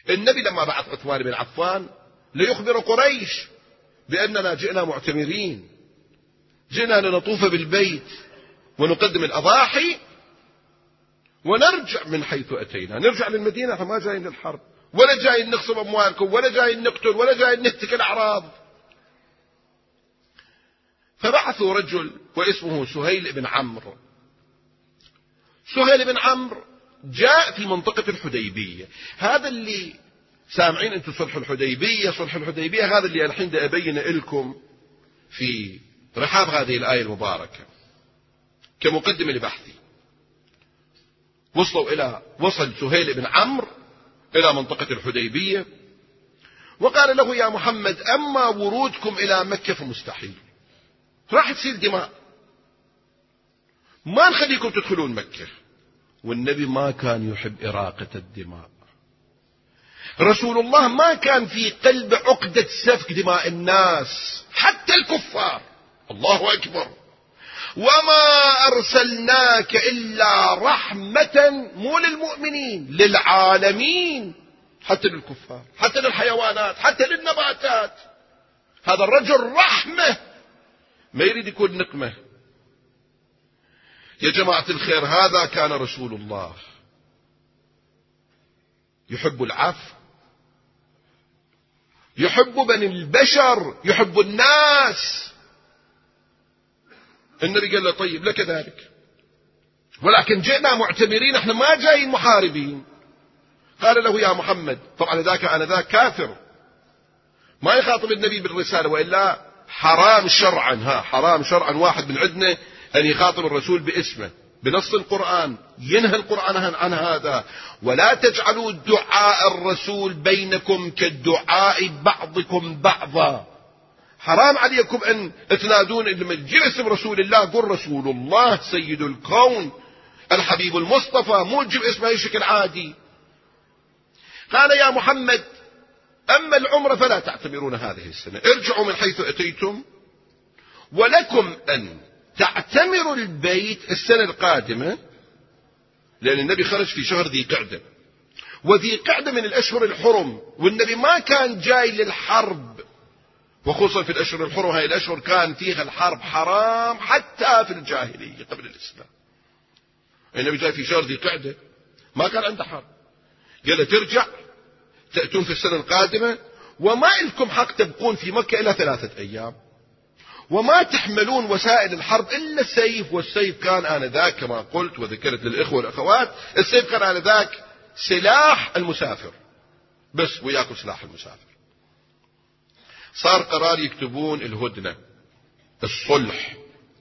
النبي لما بعث عثمان بن عفان ليخبر قريش بأننا جئنا معتمرين، جئنا لنطوف بالبيت ونقدم الأضاحي ونرجع من حيث أتينا، نرجع للمدينة، فما جايين للحرب ولا جايين نغصب أموالكم ولا جايين نقتل ولا جايين نهتك الأعراض. فبعثوا رجل واسمه سهيل بن عمرو. سهيل بن عمرو جاء في منطقة الحديبية. هذا اللي سامعين أنتم صلح الحديبية، صلح الحديبية هذا اللي الحين دا أبين لكم في رحاب هذه الآية المباركة كمقدمة لبحثي. وصل سهيل بن عمرو إلى منطقة الحديبية وقال له: يا محمد، أما ورودكم إلى مكة فمستحيل، راح تصير دماء، ما نخليكم تدخلون مكة. والنبي ما كان يحب إراقة الدماء، رسول الله ما كان في قلب عقدة سفك دماء الناس حتى الكفار. الله أكبر. وما أرسلناك إلا رحمة، مو للمؤمنين، للعالمين، حتى للكفار، حتى للحيوانات، حتى للنباتات. هذا الرجل رحمة، ما يريد يكون نقمة. يا جماعة الخير، هذا كان رسول الله، يحب العفو، يحب بني البشر، يحب الناس. النبي قال له: طيب لك ذلك، ولكن جئنا معتمرين، احنا ما جايين محاربين. قال له: يا محمد، طبعا ذاك أنا ذاك كافر، ما يخاطب النبي بالرسالة، وإلا حرام شرعا، حرام شرعا واحد من عندنا أن يخاطب الرسول باسمه بنص القرآن. ينهى القرآن عن هذا: ولا تجعلوا دعاء الرسول بينكم كالدعاء بعضكم بعضا. حرام عليكم أن تنادون لما تجي اسم رسول الله قل رسول الله سيد الكون الحبيب المصطفى، مو تجيب اسمه أي شكل عادي. قال: يا محمد، أما العمرة فلا تعتمرون هذه السنة، ارجعوا من حيث أتيتم، ولكم أن تعتمروا البيت السنة القادمة، لأن النبي خرج في شهر ذي قعدة، وذي قعدة من الأشهر الحرم، والنبي ما كان جاي للحرب، وخصوصا في الأشهر الحرم. هاي الأشهر كان فيها الحرب حرام حتى في الجاهلية قبل الإسلام. النبي جاي في شهر ذي قعدة، ما كان عنده حرب. قال: ترجع تأتون في السنة القادمة، وما لكم حق تبقون في مكة إلا 3 أيام، وما تحملون وسائل الحرب إلا السيف. والسيف كان آنذاك كما قلت وذكرت للإخوة والأخوات، السيف كان آنذاك سلاح المسافر، بس وياكم سلاح المسافر. صار قرار يكتبون الهدنة، الصلح،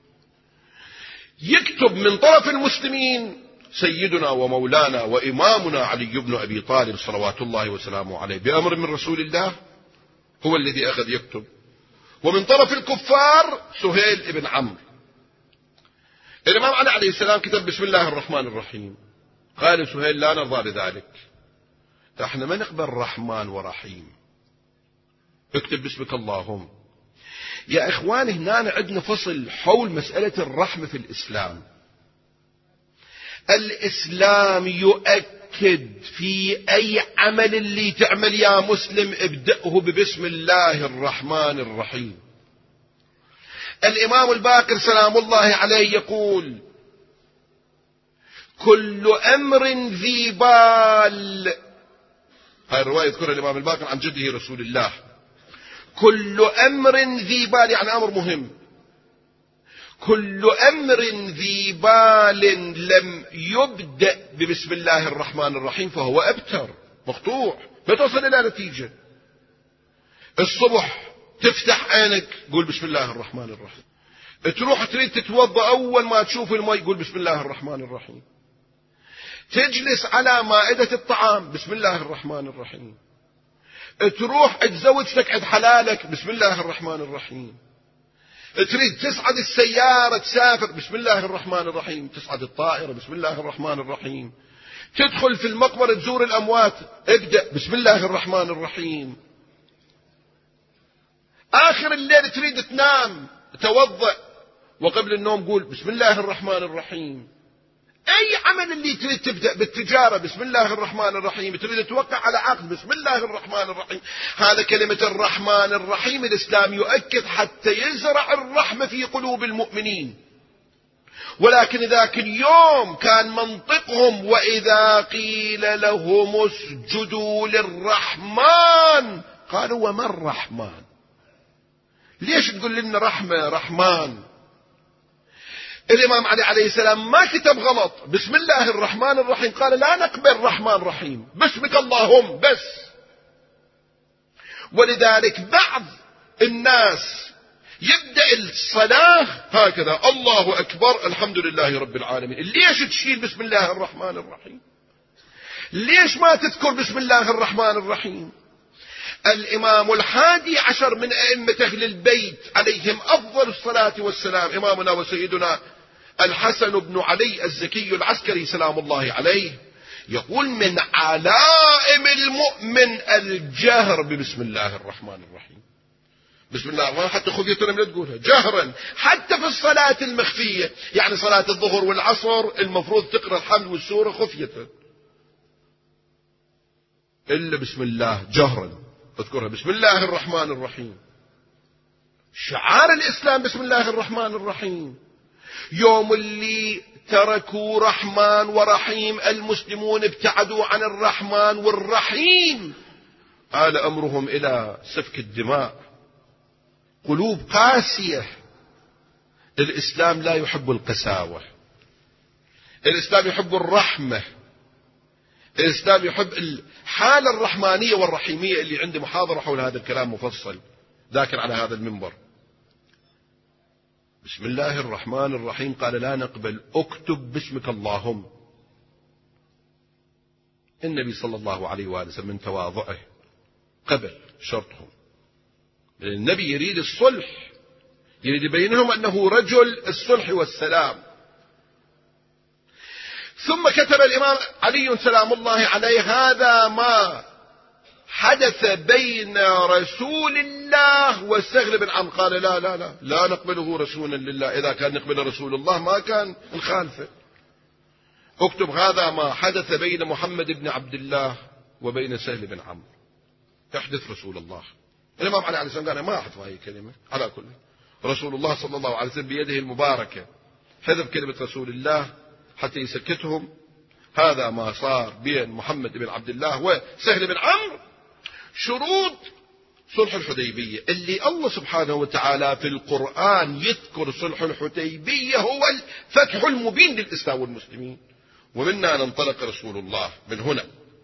يكتب من طرف المسلمين سيدنا ومولانا وإمامنا علي بن أبي طالب صلوات الله وسلامه عليه بأمر من رسول الله، هو الذي أخذ يكتب. ومن طرف الكفار سهيل بن عمرو. الإمام علي عليه السلام كتب: بسم الله الرحمن الرحيم. قال سهيل: لا نرضى بذلك، احنا ما نقبل رحمن ورحيم، اكتب باسمك اللهم. يا إخواني، هنا عندنا فصل حول مسألة الرحمة في الإسلام. الإسلام يؤكد في أي عمل اللي تعمل يا مسلم ابدأه ببسم الله الرحمن الرحيم. الإمام الباقر سلام الله عليه يقول: كل أمر ذي بال. هاي الرواية يذكرها الإمام الباقر عن جده رسول الله. كل أمر ذي بال يعني أمر مهم. كل أمر ذي بال لم يبدأ ببسم الله الرحمن الرحيم فهو أبتر، مقطوع، ما توصل إلى نتيجة. الصبح تفتح عينك قول بسم الله الرحمن الرحيم، تروح تريد تتوضأ أول ما تشوف الماء قول بسم الله الرحمن الرحيم، تجلس على مائدة الطعام بسم الله الرحمن الرحيم، تروح تزوج تقعد حلالك بسم الله الرحمن الرحيم، تريد تصعد السيارة تسافر بسم الله الرحمن الرحيم، تصعد الطائرة بسم الله الرحمن الرحيم، تدخل في المقبرة تزور الأموات ابدأ بسم الله الرحمن الرحيم. آخر الليل تريد تنام توضأ وقبل النوم قول بسم الله الرحمن الرحيم. أي عمل اللي تريد تبدأ بالتجارة بسم الله الرحمن الرحيم، تريد توقع على عقد بسم الله الرحمن الرحيم، هذا كلمة الرحمن الرحيم الإسلام يؤكد حتى يزرع الرحمة في قلوب المؤمنين. ولكن ذاك اليوم كان منطقهم وإذا قيل لهم اسجدوا للرحمن قالوا وما الرحمن؟ ليش تقول لنا رحمة رحمن؟ الإمام علي عليه السلام ما كتب غلط بسم الله الرحمن الرحيم، قال لا نقبل رحمن رحيم، باسمك اللهم بس. ولذلك بعض الناس يبدأ الصلاة هكذا الله أكبر الحمد لله رب العالمين، ليش تشيل بسم الله الرحمن الرحيم؟ ليش ما تذكر بسم الله الرحمن الرحيم؟ الإمام 11 من أئمة أهل البيت عليهم أفضل الصلاة والسلام، إمامنا وسيدنا الحسن بن علي الزكي العسكري سلام الله عليه، يقول من علائم المؤمن الجهر ببسم الله الرحمن الرحيم. بسم الله الرحمن حتى خفية لا تقولها جهرا، حتى في الصلاة المخفية، يعني صلاة الظهر والعصر المفروض تقرأ الحمد والسورة خفية، إلا بسم الله جهرا اذكرها بسم الله الرحمن الرحيم. شعار الإسلام بسم الله الرحمن الرحيم. يوم اللي تركوا رحمن ورحيم المسلمون ابتعدوا عن الرحمن والرحيم، آل أمرهم إلى سفك الدماء، قلوب قاسية. الإسلام لا يحب القساوة، الإسلام يحب الرحمة، الإسلام يحب الحالة الرحمانية والرحيمية. اللي عندي محاضرة حول هذا الكلام مفصل ذاكر على هذا المنبر. بسم الله الرحمن الرحيم قال لا نقبل، اكتب باسمك اللهم. النبي صلى الله عليه وآله وسلم من تواضعه قبل شرطهم. النبي يريد الصلح، يريد يبينهم أنه رجل الصلح والسلام. ثم كتب الإمام علي سلام الله عليه هذا ما حدث بين رسول الله وسهل بن عمرو، قال لا لا لا لا نقبله رسولا لله، إذا كان نقبل رسول الله ما كان نخالفه. اكتب هذا ما حدث بين محمد بن عبد الله وبين سهل بن عمرو، يحدث رسول الله. الإمام علي عليه السلام قال ما أحذف هذه الكلمة، على كل رسول الله صلى الله عليه وسلم بيده المباركة حذف كلمة رسول الله حتى يسكتهم. هذا ما صار بين محمد بن عبد الله وسهل بن عمرو. شروط صلح الحديبية اللي الله سبحانه وتعالى في القرآن يذكر صلح الحديبية هو الفتح المبين للإسلام والمسلمين، ومنا ننطلق رسول الله من هنا.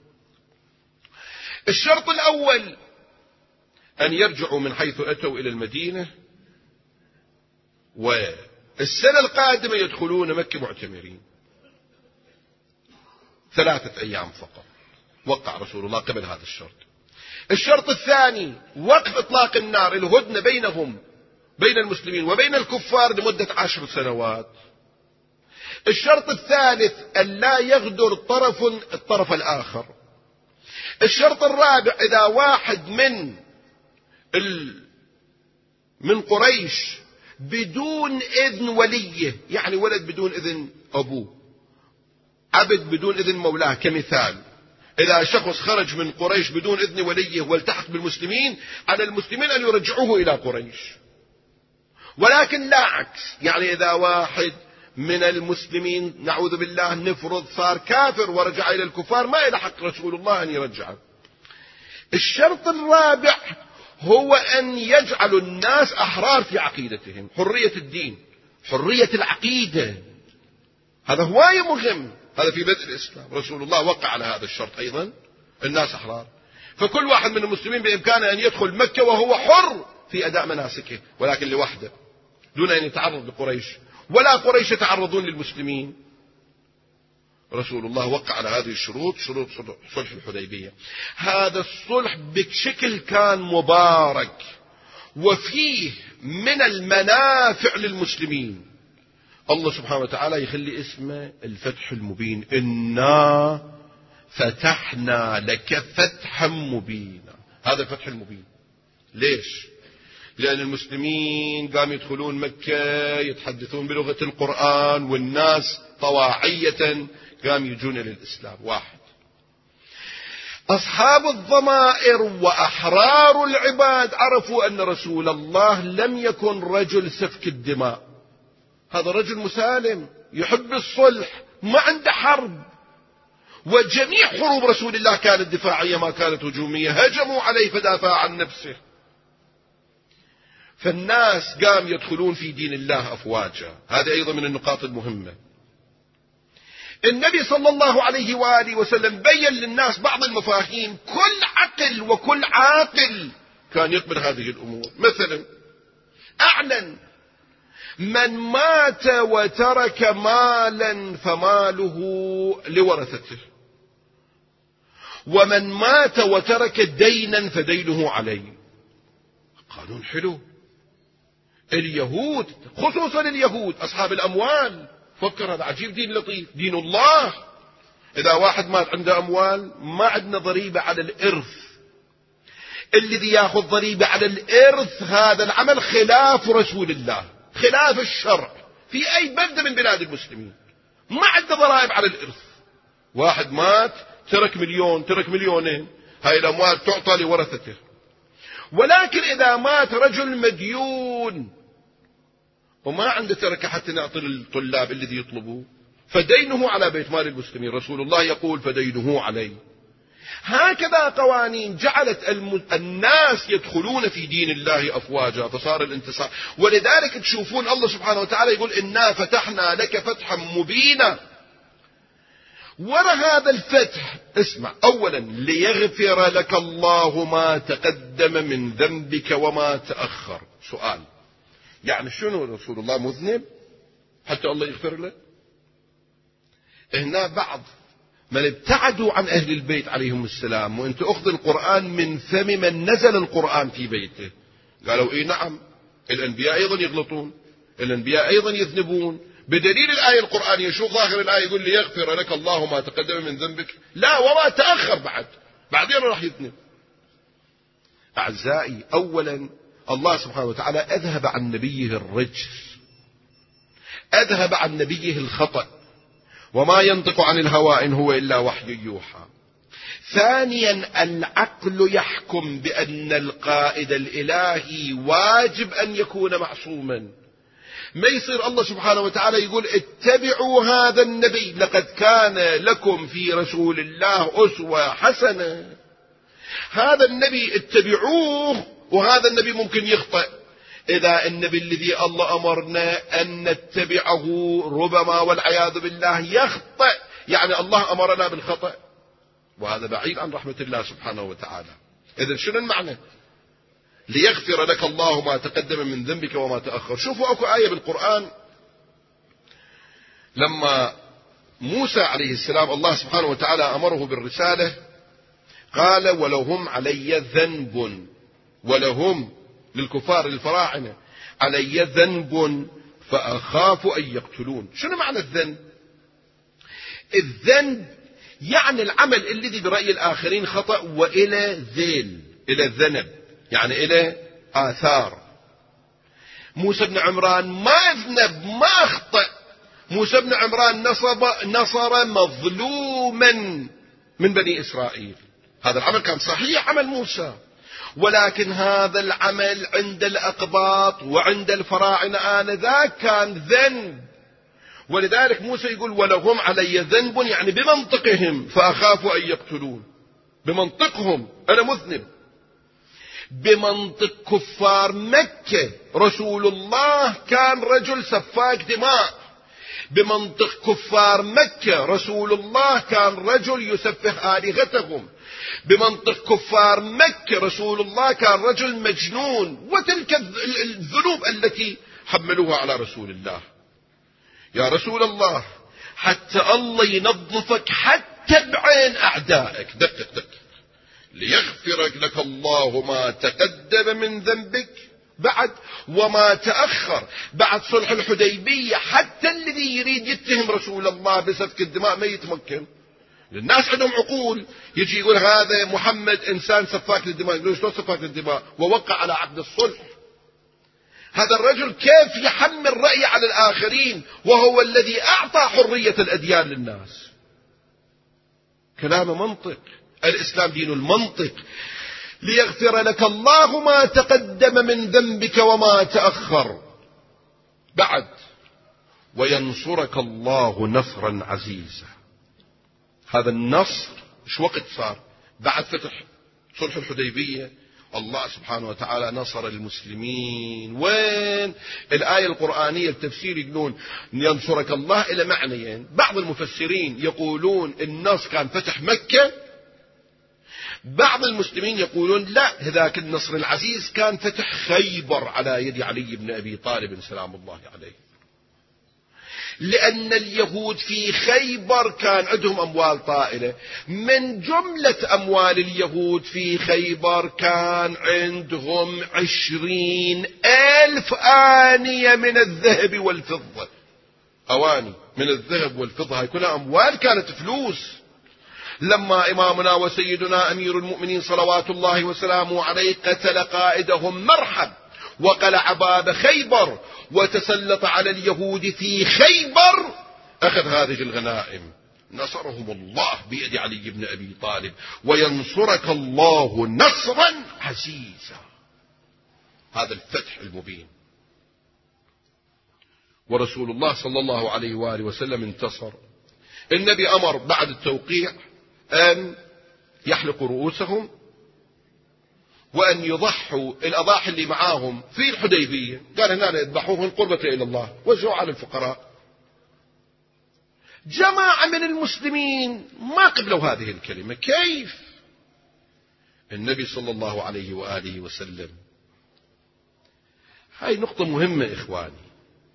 الشرط الأول أن يرجعوا من حيث أتوا إلى المدينة، والسنة القادمة يدخلون مكة معتمرين 3 أيام فقط. وقع رسول الله قبل هذا الشرط. الشرط الثاني وقف إطلاق النار، الهدنة بينهم بين المسلمين وبين الكفار لمدة 10 سنوات. الشرط الثالث أن لا يغدر الطرف الآخر. الشرط الرابع إذا واحد من قريش بدون إذن وليه، يعني ولد بدون إذن أبوه، عبد بدون إذن مولاه كمثال، إذا شخص خرج من قريش بدون إذن وليه والتحق بالمسلمين، على المسلمين أن يرجعوه إلى قريش. ولكن لا عكس، يعني إذا واحد من المسلمين نعوذ بالله نفرض صار كافر ورجع إلى الكفار، ما إلى حق رسول الله أن يرجعه. الشرط الرابع هو أن يجعل الناس أحرار في عقيدتهم، حرية الدين، حرية العقيدة، هذا هواية مهم. هذا في بدء الإسلام رسول الله وقع على هذا الشرط أيضا، الناس أحرار. فكل واحد من المسلمين بإمكانه أن يدخل مكة وهو حر في أداء مناسكه، ولكن لوحده دون أن يتعرض لقريش، ولا قريش يتعرضون للمسلمين. رسول الله وقع على هذه الشروط، شروط صلح الحديبية. هذا الصلح بشكل كان مبارك وفيه من المنافع للمسلمين. الله سبحانه وتعالى يخلي اسمه الفتح المبين، إنا فتحنا لك فتحا مبينا. هذا الفتح المبين. ليش؟ لأن المسلمين قاموا يدخلون مكة يتحدثون بلغة القرآن، والناس طواعية قاموا يجون إلى الإسلام. واحد. أصحاب الضمائر وأحرار العباد عرفوا أن رسول الله لم يكن رجل سفك الدماء، هذا رجل مسالم يحب الصلح، ما عنده حرب، وجميع حروب رسول الله كانت دفاعية ما كانت هجومية، هجموا عليه فدافع عن نفسه. فالناس قام يدخلون في دين الله أفواجا، هذا أيضا من النقاط المهمة. النبي صلى الله عليه وآله وسلم بين للناس بعض المفاهيم، كل عقل وكل عاقل كان يقبل هذه الأمور. مثلا أعلن: من مات وترك مالا فماله لورثته، ومن مات وترك دينا فدينه عليه. قانون حلو. اليهود خصوصا اليهود أصحاب الأموال، فكر هذا عجيب، دين لطيف، دين الله. إذا واحد مات عنده أموال ما عندنا ضريبة على الإرث، الذي يأخذ ضريبة على الإرث هذا العمل خلاف رسول الله، خلاف الشرع في أي بلدة من بلاد المسلمين، ما عنده ضرائب على الإرث. واحد مات ترك مليون، ترك مليونين، هاي الأموال تعطى لورثته. ولكن إذا مات رجل مديون وما عنده تركة حتى نعطي للطلاب الذي يطلبوه، فدينه على بيت مال المسلمين، رسول الله يقول فدينه عليه. هكذا قوانين جعلت الناس يدخلون في دين الله أفواجا، فصار الانتصار. ولذلك تشوفون الله سبحانه وتعالى يقول: إنا فتحنا لك فتحا مبينا. وراء هذا الفتح اسمع: أولا ليغفر لك الله ما تقدم من ذنبك وما تأخر. سؤال: يعني شنو رسول الله مذنب حتى الله يغفر له؟ هنا بعض من ابتعدوا عن أهل البيت عليهم السلام، وانت أخذ القرآن من فم من نزل القرآن في بيته، قالوا إيه نعم، الأنبياء أيضا يغلطون، الأنبياء أيضا يذنبون، بدليل الآية القرآنية. شوف ظاهر الآية يقول: ليغفر لك الله ما تقدم من ذنبك، لا وما تأخر، بعدين راح يذنب. أعزائي، أولا الله سبحانه وتعالى أذهب عن نبيه الرجس، أذهب عن نبيه الخطأ، وما ينطق عن الهوى إن هو إلا وحي يوحى. ثانيا العقل يحكم بأن القائد الإلهي واجب أن يكون معصوما. ما يصير الله سبحانه وتعالى يقول: اتبعوا هذا النبي لقد كان لكم في رسول الله أسوة حسنة. هذا النبي اتبعوه، وهذا النبي ممكن يخطئ. إذا النبي الذي الله أمرنا أن نتبعه ربما والعياذ بالله يخطئ، يعني الله أمرنا بالخطأ، وهذا بعيد عن رحمة الله سبحانه وتعالى. إذن شنو المعنى؟ ليغفر لك الله ما تقدم من ذنبك وما تأخر. شوفوا أكو آية بالقرآن لما موسى عليه السلام الله سبحانه وتعالى أمره بالرسالة، قال: ولهم علي ذنب، ولهم للكفار الفراعنة علي ذنب فأخاف أن يقتلون. شنو معنى الذنب؟ الذنب يعني العمل الذي برأي الآخرين خطأ وإلى ذيل، إلى الذنب، يعني إلى آثار. موسى بن عمران ما أذنب، ما أخطأ. موسى بن عمران نصر مظلوما من بني إسرائيل، هذا العمل كان صحيح، عمل موسى، ولكن هذا العمل عند الأقباط وعند الفراعنة آنذاك كان ذنب. ولذلك موسى يقول: ولهم علي ذنب، يعني بمنطقهم، فأخاف أن يقتلون. بمنطقهم أنا مذنب. بمنطق كفار مكة رسول الله كان رجل سفاك دماء. بمنطق كفار مكة رسول الله كان رجل يسفه آلهتهم. بمنطق كفار مكة رسول الله كان رجل مجنون، وتلك الذنوب التي حملوها على رسول الله. يا رسول الله، حتى الله ينظفك حتى بعين أعدائك، دقق ليغفر لك الله ما تقدم من ذنبك بعد وما تأخر. بعد صلح الحديبية حتى الذي يريد يتهم رسول الله بسفك الدماء ما يتمكن. الناس عندهم عقول، يجي يقول هذا محمد إنسان سفاك للدماء، يقول شلون سفاك للدماء؟ ووقع على عقد الصلح. هذا الرجل كيف يحمل رأي على الآخرين وهو الذي أعطى حرية الأديان للناس؟ كلام منطق. الإسلام دين المنطق. ليغفر لك الله ما تقدم من ذنبك وما تأخر. بعد وينصرك الله نصرا عزيزا. هذا النصر شو وقت صار؟ بعد فتح صلح الحديبية. الله سبحانه وتعالى نصر المسلمين. وين الآية القرآنية التفسير يقولون ينصرك الله إلى معنيين. بعض المفسرين يقولون النصر كان فتح مكة. بعض المسلمين يقولون لا، هذاك النصر العزيز كان فتح خيبر على يد علي بن أبي طالب سلام الله عليه. لأن اليهود في خيبر كان عندهم أموال طائلة. من جملة أموال اليهود في خيبر كان عندهم 20,000 آنية من الذهب والفضة. أواني من الذهب والفضة، هاي كلها أموال، كانت فلوس. لما إمامنا وسيدنا أمير المؤمنين صلوات الله وسلامه عليه قتل قائدهم مرحب وقلع باب خيبر وتسلط على اليهود في خيبر، أخذ هذه الغنائم. نصرهم الله بيد علي بن أبي طالب. وينصرك الله نصرا عزيزا. هذا الفتح المبين. ورسول الله صلى الله عليه وآله وسلم انتصر. النبي أمر بعد التوقيع أن يحلقوا رؤوسهم وأن يضحوا الأضاحي اللي معاهم في الحديبية. قال هنا يذبحوهم قربة إلى الله، وزعوا على الفقراء. جماعة من المسلمين ما قبلوا هذه الكلمة. كيف؟ النبي صلى الله عليه وآله وسلم. هاي نقطة مهمة إخواني،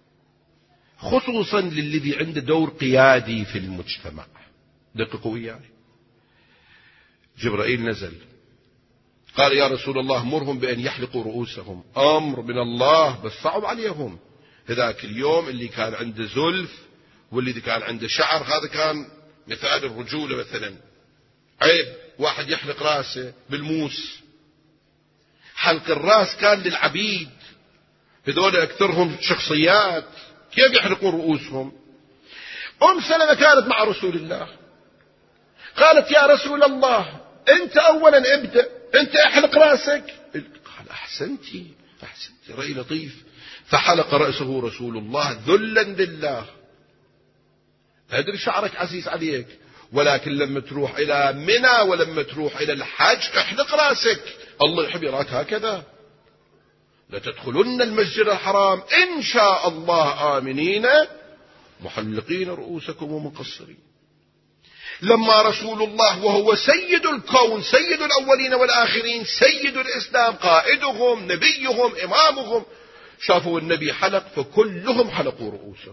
خصوصا للذي عنده دور قيادي في المجتمع. دققوا وياي. جبرائيل نزل قال يا رسول الله مرهم بأن يحلقوا رؤوسهم. أمر من الله، بس صعب عليهم. هذاك اليوم اللي كان عنده زلف واللي كان عنده شعر، هذا كان مثال الرجولة. مثلا عيب واحد يحلق راسه بالموس. حلق الراس كان للعبيد، هذول أكثرهم شخصيات، كيف يحلقون رؤوسهم؟ سلمة كانت مع رسول الله، قالت يا رسول الله أنت أولا ابدأ، أنت احلق رأسك. قال أحسنتي رأي لطيف. فحلق رأسه رسول الله ذلا لله. أدري شعرك عزيز عليك، ولكن لما تروح إلى منى ولما تروح إلى الحج احلق رأسك، الله يحب يراك هكذا. لتدخلن المسجد الحرام إن شاء الله آمنين محلقين رؤوسكم ومقصرين. لما رسول الله وهو سيد الكون، سيد الأولين والآخرين، سيد الإسلام، قائدهم، نبيهم، إمامهم، شافوا النبي حلق فكلهم حلقوا رؤوسهم.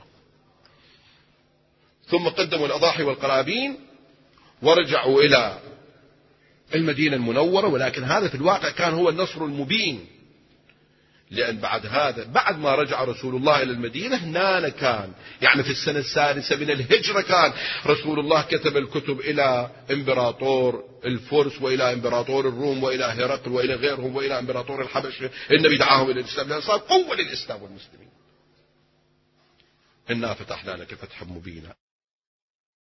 ثم قدموا الأضاحي والقرابين ورجعوا إلى المدينة المنورة. ولكن هذا في الواقع كان هو النصر المبين، لأن بعد هذا بعد ما رجع رسول الله إلى المدينة هنا كان يعني في السنة 6 من الهجرة كان رسول الله كتب الكتب إلى إمبراطور الفرس وإلى إمبراطور الروم وإلى هرقل وإلى غيرهم وإلى إمبراطور الحبشة. النبي دعاهم إلى الإسلام لأن صار قوة للإسلام والمسلمين. إنا فتحنا لك فتحا مبينا.